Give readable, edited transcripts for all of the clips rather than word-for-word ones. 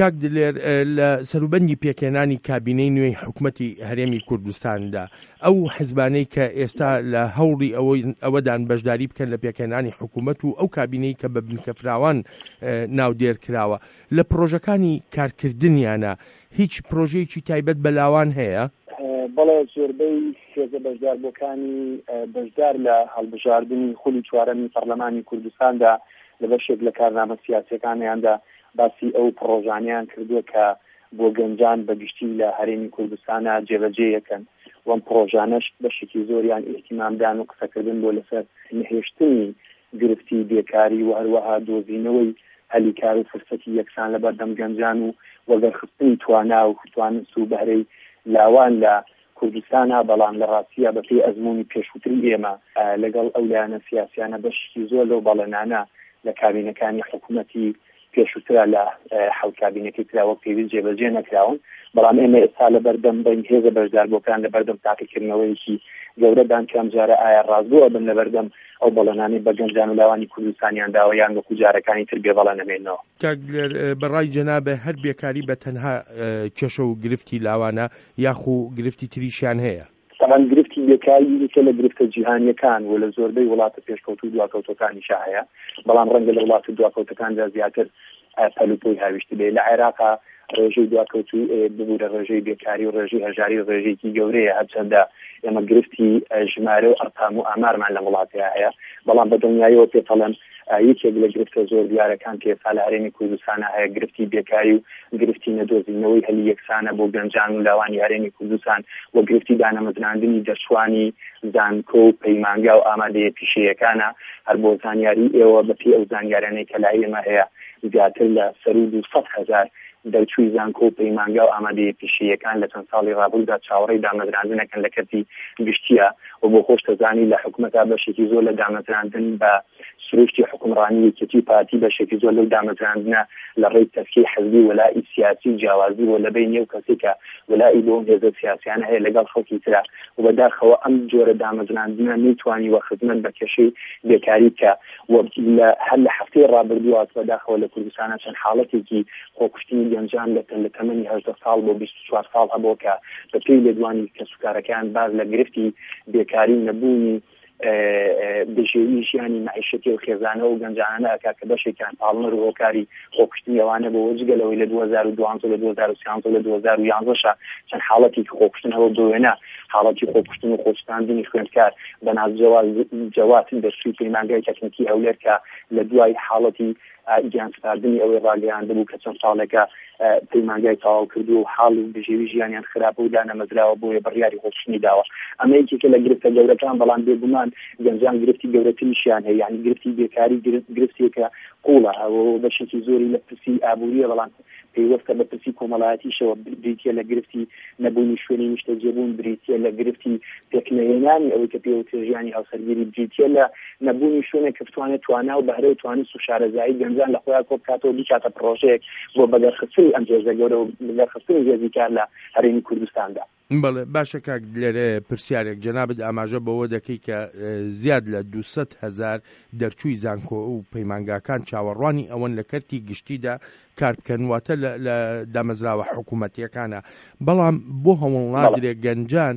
کاک دلێر لە سەروبەندی پێکێنانی کابینەی نوێی حکوومەتی هەرێمی کوردستاندا ئەو حزبانەی کە ئێستا لە هەوڵی ئەوەدان بەشداری بکەن لە پێکێنانی حکوومەت و ئەو کابینەی کە بە بنکەفراوان ناودێر کراوە لە پرۆژەکانی کارکردنیانە هیچ پرۆژەیەکی تایبەت بەلاوان هەیە؟ بەڵێ زۆربەی شێزە بەشداربووەکانی بەشدار لە هەڵبژاردننی خولی چوارەمی پەرلەمانی کوردستاندا لە بەشێک لە کارنامە سیاسیەکانیاندا باسی ئەو پرۆژانیان کردووە کە بۆ گەنجان بەگشتی لە هەرێمی کوردستانە جێبەجێ یەکەن وەم پرۆژانەش بەشێکی زۆریان ئیحتیمامدان و قسەکردن بۆ لەسەر نهێشتنی گرفتی بێکاری و هەروەها دۆزینەوەی هەلی کار و فرسەتی یەکسان لە بەردەم گەنجان و وەگەرخستنی توانا و توانن سوو بەهرەی لاوان لە کوردستانە بەڵام لە ڕاستیە بەپێی ئەزمموی پێشووتری ئێمە لەگەڵ ئەو لایەنە سیاسیانە بەشی زۆر لەو بەڵێنانە لە کابینەکانی حکوومەتی پێشووترا لە حەوت کابینەکەی کراوە پێویست جێبەجێ نەکراون بەڵام ئێمە ئێستا لە بەردەم بین هێزە بەشداربووەکان لە بەردەم تاقیکردنەوەیەکی گەورەدان کە ئەم جارە ئایا ڕازبووە بن لە بەردەم ئەو بەڵێنانەی بە گەنجان و لاوانی کوردستانیان داوە یان وەکو جارەکانی تر بێ بەڵێنەمێنەوە. بەڕای جەنابە هەر بێکاری بە تەنها کێشە و گرفتی لاوانە یاخو گرفتی تریشیان هەیە؟ طبعا گرفتی بێکاری کە لە گرفتە جیهانیەکان و لە زۆربەی وڵاتە پێشکەوت و دواکەوتەکانیشا هەیە بەڵام ڕەنگە لە وڵاتە دواکەوتەکاندا زیاتر پەلوپۆی هاویشتی بێ لە عێراقا ڕێژەی دواکەوتوی ببوورە ڕێژەی بێکاری و ڕێژەی هەژاری ڕێژەیەکی گەورەیە هەرچەندە ئێمە گرفتی ژمارە و ئەرقام و ئامارمان لە وڵاتەیە هەیە بەڵام بە دڵنیاییەوە پێتەڵێن یەکێک لە گرفتە زۆر دیارەکان کە ئێستا لە هەرێمی کوردستانە هەیە گرفتی بێکاری و گرفتی نەدۆزینەوەی هەلی یەکسانە بۆ گەنجان و لاوانی هەرێمی کوردستان و گرفتی دانەمەزراندنی دەرچوانی زانکۆ و پەیمانگا و ئامادەیە پیشەیەکانە هەر بۆ زانیاری ئێوە بەپێی ئەو زانیارانەی کە لای ئێمە هەیە زیاتر لە سەرود و 100,000 دەرچووی زانکۆ و پەیمانگا و ئامادەیە پیشەیەکان لە چەند ساڵی ڕابردوودا چاوەڕێی دامەزراندنەکەن لە کەتی گشتیە و بۆ خۆشتەزانی لە حکوومەتا بەشێکی زۆر لە دامەزراندن بە سروشتی حکومڕانی یەکێتی پارتی بەشێکی زۆر لەو دامەزراندنە لە ڕێی تەفکیری حەزبی وەلای سیاسی جیاوازی و لەبەی نێو کەسێکە وەلای بۆ هێزە سیاسیانە هەیە لەگەڵ خەڵکی ترا و بەداخەوە ئەم جۆرە دامەزراندنە نەیتوانی وە خزمەت بە کێشەی بێکاری کە هەر لە هەفتەی ڕابردووە بەداخەوە لە کوردستانە چەند حاڵەتێکی خۆکوشتنی گەنجان لە تەمەنی 18 ساڵ بۆ 24 ساڵ هەبووە کە بەپێی لێدوانی کەسوکارەکان باز لە گرفتی بێکاری نەبوونی بژێوی ژیانی معیشەتی و خێزانە و گەنجانە ئەکا کە بەشێکیان پاڵنەر و هۆکاری خۆکوشتنی ئەوانە بۆ وەجگەلەوەی لە 2012 لە 2013 لە 2011 چەند حاڵەتی خۆکوشتن هەوە بوێنە حاڵەتی خۆکوشتن و خۆشتاندنی خوێندکار بە ناو جەواتن دەرچووی پەیمانگای تەکنیکی هەولێر کە لە دوای حاڵەتی گیانسپاردنی ئەوەی ڕاگەیاندەبوو کە چەند ساڵێکە پەیمانگای تەواو کردو و حاڵ و بژێوی ژیانیان خراپە و دانەمەزراوە بۆیە بڕیاری خۆکوشتنی داوە ئەمە یەکێکە لە گرفتە گەورەکان بەڵام بێگومان گەنجان گرفتی گەورەتریشیان هەیە یعنی گرفتی بێکاری گرفتێکە قوڵە و بەشێکی زۆری لە پرسی ئابووریە بەڵام پێوەستە بە پرسی کۆمەڵایەتیشەوە بریتە لە گرفتی نەبوونی شوێنی نیشتەجێبوون بریتە لە گرفتی پێکنەهێنانی ئەوەی کە پێوتر ژیانی هاوسەرگیری بریتە لە نەبوونی شوێنێک کە بتوانێت توانە و بەهرە و توانی و شارەزایی گەنجان لە خۆیان کۆ بکاتەوە بیکاتە پرۆژەیەک بۆ بەدەرخستنی ئەم جێژە گەورە و بەدەرخستنی هێزی کار لە هەرێمی کوردستاندا. بەڵێ باشە کاک لێرە پرسیارێک جەنابەت ئاماژە بەوە دەکەی کە زیاد لە 200,000 دەرچووی زانکۆ و پەیمانگاکان چاوەڕوانی ئەوەن لە کەرتی گشتیدا کار بکەن واتە لە دامەزراوە حکوومەتیەکانە بەڵام بۆ هەوڵنادرێک گەنجان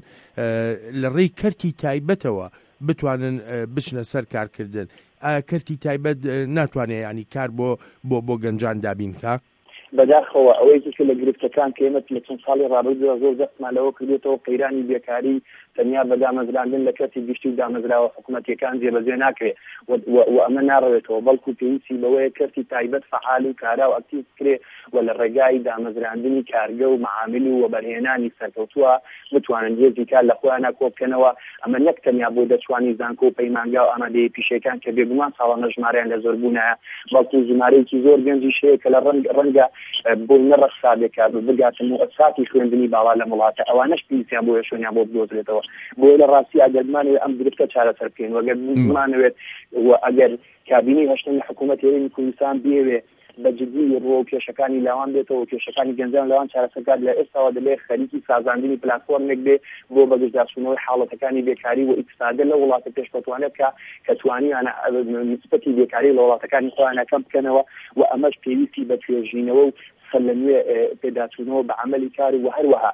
لە ڕێی کەرتی تایبەتەوە بتوانن بچنە سەر کارکردن کەرتی تایبەت ناتوانێت ینی کار بۆ گەنجان دابینکە بەداخەوە ئەوەیەکی کە لە گرفتەکان کە ئێمە لە چەند ساڵی ڕابردووە زۆر دەستمان لەوە کردێتەوە قەیرانی بێکاری تەنیا بە دامەزراندن لە کەتی گشتی و دامەزراوە حکوومەتیەکان جێبەجێ ناکرێت و ئەمە ناڕەوێتەوە بەڵکو پێویستی بەوەیە کەرتی تایبەت فعال و کارا و ئەکتیڤ بکرێ و لە ڕێگای دامەزراندنی کارگە و معامل و وەبەرهێنانی سەرکەوتووە بتوانن هێزی کار لە خۆیان کۆ بکەنەوە ئەمە نەک تەنیا بۆ دەچوانی زانکۆ و پەیمانگا و ئامادەیە پیشەکان کە بێگومان ساڵانە ژمارەیان لە زۆربوونایە بەڵکو ژمارەیەکی زۆر گەنجیش هەیە کە لە ڕەنگە بۆ نەڕەخسادێکات بگاتن و ئەساتی خوێندنی باڵا لە وڵاتە ئەوانەش پێویستیان بۆ شوێنیان بۆ بدۆزرێتەوە بۆ لە ڕاستی ئەگەرمانەوێت ئەم گرفتە چارەسەر بکەین وەگەر بمانەوێت و ئەگەر کابینەی هەشتمی حکوومەت هەرێمی کوردستان بێوێ بەجددی ڕۆ و کێشەکانی لاوان بێتەوە کێشەکانی گەنجان لاوان چارەسەرکات لە ئێستاوە دەبێت خەریکی سازاندنی پلاتفۆرمێک بێ بۆ بەگەشتدارچوونەوەی حاڵەتەکانی بێکاری و ئیقتصادە لە وڵاتە پێشکەوتوانێت کە توانیانە نسبەتی بێکاری لە وڵاتەکانی خۆیان کەم بکەنەوە و ئەمەش پێویستی بە توێژینەوە و سلمي بيداتونو بعمل كاري وهروها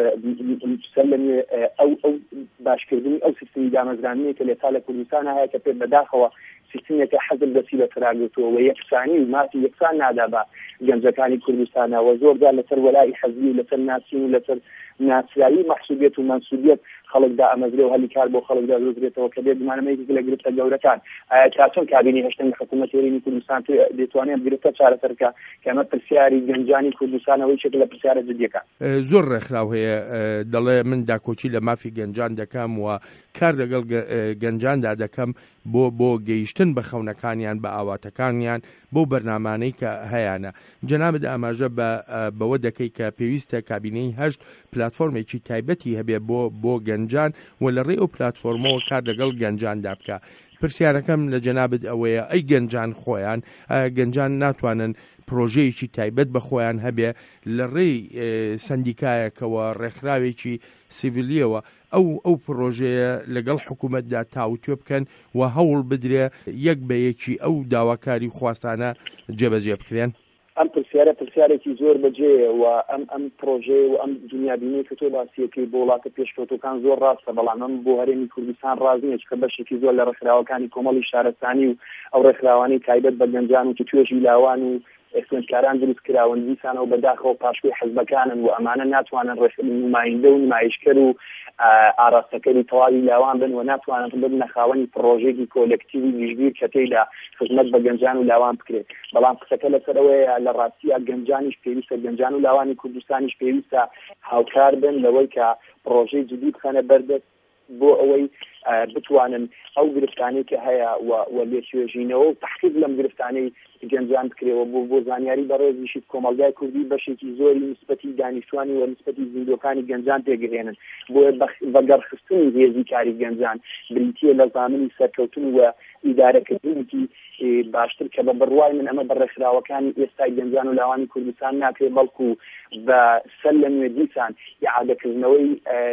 سلمي او باشكردني او سيستم دامزراني كليتاله كردستان هاي كبي بداخله سيستم حزب بسيله تراغوتو ويكساني ما في يكسان عذابا جنزكاني كردستان وزور ذا لسر ولاء حزبي لسر ناسين لسر ناسرائي محسوبيت ومنسوبيت خلق دا امزري وهلي كاربو خلق دا روزريت وكبير بمعنى ما يجي لقربت الجورتان تاسون كابيني هشتن حكومة يريني كردستان ديتوانيا بقربت شارة تركا كما برسياري جنجاني كردستان ويشكل برسيارة جديكا زور رخلاو هي دڵێ من داکۆچی لە مافی گەنجان دەکەم و کار لەگەڵ گەنجاندا دەکەم بۆ گەیشتن بە خەونەکانیان بە ئاواتەکانیان بۆ بەرنامانەی کە هەیەە جەنابەت ئاماژە بەوە دەکەی کە پێویستە کابینەی هەشت پلاتفۆرمێکی تایبەتی هەبێ بۆ گەنجان و لە ڕێ ئەو پلاتفۆرمەوە کار لەگەڵ گەنجاندا بکە. پرسیارەکەم لە جەنابەت ئەوەیە ئەی گەنجان خۆیان گەنجان ناتوانن پرۆژەیەکی تایبەت بە خۆیان هەبێ لە ڕێی سندیکایەکەوە ڕێکخراوێکی سیڤیلیەوە ئەو پرۆژەیە لەگەڵ حکوومەتدا تاوتوێ بکەن و هەوڵ بدرێ یەک بە یەکی ئەو داواکاری خواستانە جێبەجێ بکرێن. ئەم پرسیارێکی زۆر بەجێ و ئەم پرۆژێ و ئەم دنیابینی کە تۆ باسیەکەی بۆ وڵاتە پێشکەوتوەکان زۆر ڕاستە بەڵام ئەم بۆ هەرێمی کوردستان ڕازنیە کە بەشێکی زۆر لە ڕێکخراوەکانی کۆمەڵی شارستانی و ئەو ڕێکخراوانی تایبەت بە گەنجان و توێژی لاوان و ئێسنجکاران دروست کراون دیسانەوە بەداخەوە پاشوی حەزبەکانن و ئەمانە ناتوانن نمایندە و نمایشکەر و ئاراستەکەری تەواوی لاوان بن و ناتوانن ببنە خاوەنی پرۆژێکی کۆلەکتیوی لیژبیر کە تێیدا خزمەت بە گەنجان و لاوان بکرێت. بەڵام قسەکە لەسەرەوەیە لە ڕاستیە گەنجانیش پێویستە گەنجان و لاوانی کوردستانیش پێویستە هاوکار بن لەوەی کە پرۆژەی جدید بخەنە بەردەست بۆ ئەوەی بتوانن ئەو گرفتانەی کە هەیە و لێشێژینەوە و تحقیق لەم گرفتانەی گەنجان بکرێەوە بۆ زانیاری بەڕێزیشی کۆمەلگای کوردی بەشێکی زۆری نسبەتی دانیشتوانی و نسبەتی زیندوەکانی گەنجان پێگەهێنن بۆ بەگەڕخستنی هێزی کاری گەنجان بریتیە لە زانینی سەرکەوتن و ئیدارەکردنێکی باشتر کە بە بڕوای من ئەمە بەڕێکخراوەکانی ئێستای گەنجان و لاوانی کوردستان ناکرێت بەڵکو بە سەر لە نوێ دیسان یاعادەکردنەوەی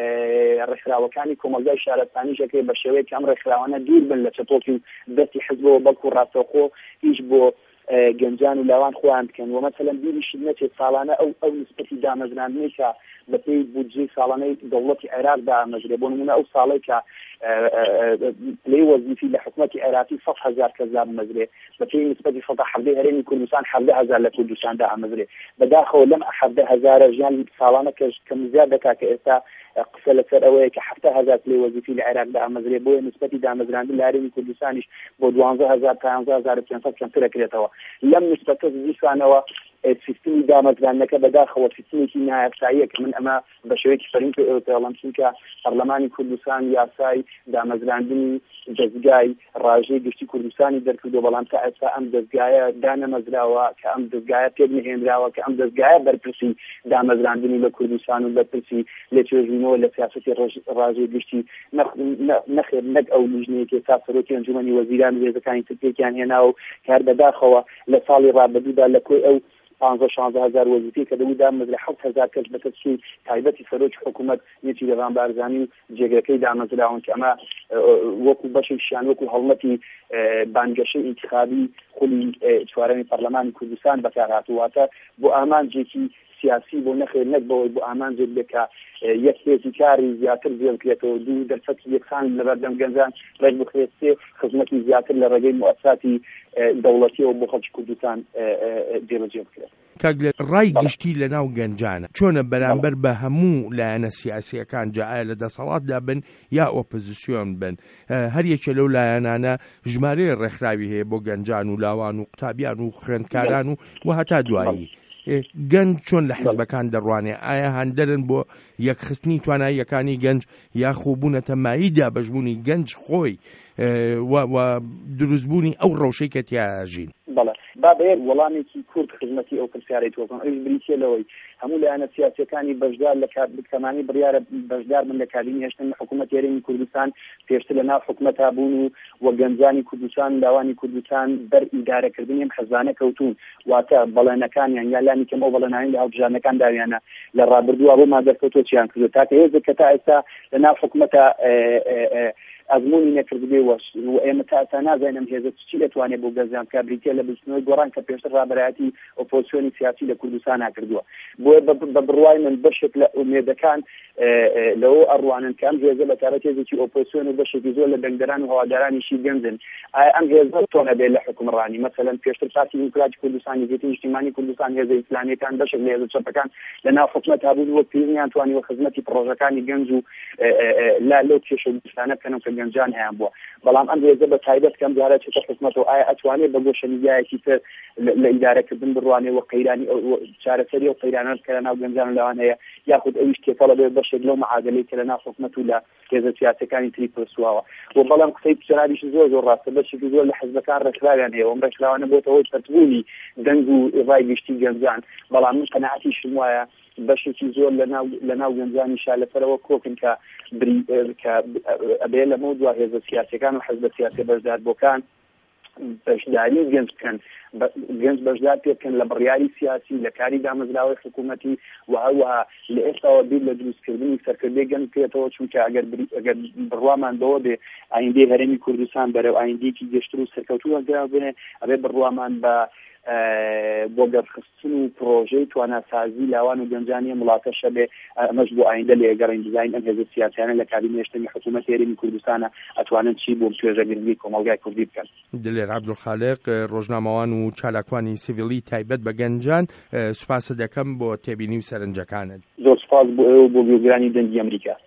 ڕێکخراوەکانی کۆمەلگای شارستانیشەکەی بە شێوەیە کە ئەم ڕێکخراوانە دوور بن لە چەتۆکی دەستی حزبەوە بەڵکو ڕاستەوخۆ هیچ بۆ گەنجان و لاوان خۆیان بکەن و مەسەلەن بیریشی نەچێت ساڵانە ئەو نسبەتی دامەزراندنەی کە بە پێی بودجەی ساڵانەی دەوڵەتی عێراق دامەزرێ بۆ نمونە ئەو ساڵەی کە لێ وەزیفی لە حکوومەتی عێراقی 100,000 کەس دامەزرێ بە پێی نسبەتی 17 هەرێمی کوردستان 17,000 لە کوردستان دامەزرێ بەداخەوە لەم 17,000 ژیان ساڵانە کەم زیاد دەکات کە ئێستا قسە لەسەر ئەوەیە کە 7,000 لێ وەزیفی لە عێراق دامەزرێ بۆیە نسبەتی دامەزراندن لە هەرێمی کوردستانیش بۆ 12,000 تا 11,500 کەمتر دەکرێتەوە. لەم نسبەتە دیسانەوە سیستمی دامەزراندنەکە بەداخەوە سیستمێکی نایاساییە کە من ئەمە بە شێوەیەکی فەرین پێڵەم چونکە پەرلەمانی کوردستان یاسای دامەزراندنی دەستگای ڕاژەی گشتی کوردستانی دەرکردو بەڵام تا ئێستا ئەم دەستگایە دانەمەزراوە کە ئەم دەستگایە پێنهێنراوە کە ئەم دەستگایە بەرپرسی دامەزراندنی لە کوردستان و بەرپرسی لە توێژینەوە لە سیاسەتی ڕاژەی گشتی نەخێر نەک ئەو لیژنەیەکی تا سەرۆکی ئەنجومەنی وەزیران و هێزەکانی ترکیان هێنا و کار بەداخەوە لە ساڵی ڕابردوودا لە کۆی ئەو 15-16 وەزیفەی کە دەبوو دامەزرێ 7,000 کەس بە تەسوی تایبەتی سەرۆکی حکوومەت نێتی لەوان بارزانی و جێگەکەی دامەزراون کە ئەمە وەکو بەشێکیان وەکو هەڵمەتی بانگەشەی ئینتیخابی خولی چوارەمی پەرلەمانی کوردستان بەکارهاتوواتە بۆ ئامانجێکی سیاسی بۆ نەخێر نەک بەوەی بۆ ئامانجێک بێکە یەک هێزی کاری زیاتر زێڵکرێتەوە دوو دەرفەتی یەکسان لە بەردەم گەنجان ڕێک بخرێت سێ خزمەتی زیاتر لە ڕێگەی مؤسساتی دەوڵەتیەوە بۆ خەڵکی کوردستان جێبەجێ بکرێت. کاگلێ ڕای گشتی لە ناو گەنجانە چۆنە بەرامبەر بە هەموو لایەنە سیاسیەکان جاایە لە دەسەڵاتدا بن یا ئۆپۆزیسیۆن بن هەر یەکێ لەو لایەنانە ژمارەیە ڕێکخراوی هەیە بۆ گەنجان و لاوان و قوتابیان و خوێندکاران و هەتا دوایی گەنج چۆن لە حیزبەکان دەڕوانێ ئایا هەندەرن بۆ یەکخستنی تواناییەکانی گەنج یاخۆبوونەتە ماییدا بەشبوونی گەنج خۆی و دروستبوونی ئەو ڕەوشەی کە تیاژین. بەڵێ بابەیە وەڵامێکی کورد خزمەتی ئەو پرسیارەی تۆکەم ئەوش بریتە لەوەی هەموو لایەنە سیاسیەکانی بەشدار لە بتکەمانی بڕیارە بەشدار من لە کابینی هێشتن حکوومەت هەرێمی کوردستان پێشتر لە ناو حکوومەتا بوون و گەنجانی کوردستان لاوانی کوردستان بەر ئیدارەکردنی ئەم حەزبانە کەوتون واتە بەڵێنەکانیان یا لانی کەم ئەو بەڵێنانی لە هەڵبژارنەکان داویانە لە ڕابردووە بۆ مادەستەوە چیان کردو تاکە هێزێک کە تا ئێستا لە ناو حکوومەتا ئەزمموی نەکردبێ و ئێمە تا نازانم هێزە چی دەتوانێت بۆ گەزان کا بریتە لە بستنەوەی گۆڕان کە پێشتر ڕابەرایەتی ئۆپۆزیسیۆنی سیاسی لە کوردستان ناکردووە بۆ بە بڕوای من بەشێک لە ئومێدەکان لەوە ئەڕوانن کە ئەم هێزە بە تایبەت هێزێکی ئۆپۆزیسیۆن و بەشێکی زۆر لە دەنگدەران و هەوادارانیشی گەنجن ئەم هێزە تۆ نەبێت لە حکومڕانی مەسەلەن پێشتر پارتی دیموکراتی کوردستان یەکێتی نیشتیمانی کوردستان هێزە ئیسلامیەکان بەشێک لە هێزە چەپەکان لە ناو حکومەت هەبوون وە پیرنیان توانی وە خزمەتی پرۆژەکانی گەنج و لا لەو کێشەویستانە بکەنەوە کە گەنجان هەیان بووە بەڵام ئەم هێزە بە تایبەت کەم جارە چێتە حکومەتەوە ئایا ئەتوانێت بە گۆشەنیگایەکی تر لە ئیدارەکردن بڕوانێ وە قەیرانی چارەسەری و قەیرانە کە لە ناو گەنجان لەوان هەیە یاخود ئەویش تێکەڵە بێت بەشێک لەو معادلەی کە لە ناو حکومەت و لە هێزە سیاسەکانی تری پرسواوە و بەڵام قسەی پیشەناویش زۆر ڕاستە بەشێکی زۆر لە حزبەکان ڕێکخراویان هەیە ئەم ڕێکخراوانە بۆتەوەی پەرتبوونی دەنگ و ڕای گشتی گەنجان بەڵام من قەناعەتیشم وایە بەشێکی زۆر لە ناو گەنجانیشا لەسەرەوە کۆکن کە ئەبێ لەمە دوا هێزە سیاسەکان و حزبە سیاسی بەشداربووەکان بەشداری گەنج بکەن گەنج بەشدار پێ بکەن لە بڕیاری سیاسی لە کاری دامەزراوەی حکوومەتی و هەروەها لە ئێستاوە بیر لە دروستکردنی سەرکردەی گەنج پێێتەوە چونکە ئەگەر بڕوامان بەوە بێ ئایندەی هەرێمی کوردستان بەرەو ئایندێکی گەشتر و سەرکەوتووە گرابێنێ ئەبێ بڕوامان بە بۆ گەڕخستن و پرۆژەی تواناسازی لاوان و گەنجانی وڵاتەشە بێ ئەمەش بۆ ئایندە لە ئێگەڕین دیزاین ئەم هێزە سیاسیانە لە کاری نێشتنی حکوومەت هێرمی کوردستانە ئەتوانن چی بۆ توێژەگرنی کۆمەلگای کوردی بکەن. دلێر عەبدولخالق ڕۆژنامەوان و چالاکوانی سیڤیلی تایبەت بە گەنجان سوپاسە دەکەم بۆ تێبینی و سەرنجەکانت. زۆر سوپاس بۆ ئێوە بۆ گوێگرانی دەنگی ئەمریکا.